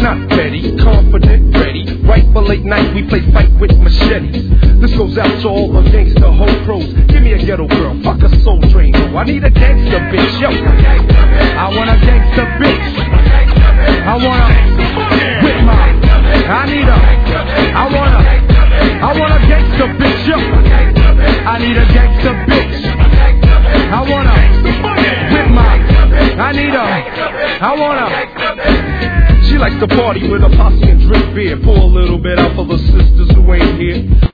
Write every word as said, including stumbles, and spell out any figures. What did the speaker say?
not petty, confident, ready. Right for late night, we play fight with machetes. This goes out to all the gangsta hoe pros. Give me a ghetto girl, fuck a soul train. Oh, I need a gangsta bitch, yo. I want a gangsta bitch. I want a with my. I need a. I want a. I want a gangsta bitch, yo. I need a gangsta bitch. I want a with my. I need a. I want a. She likes to party with a posse and drink beer. Pour a little bit out for the sisters who ain't here.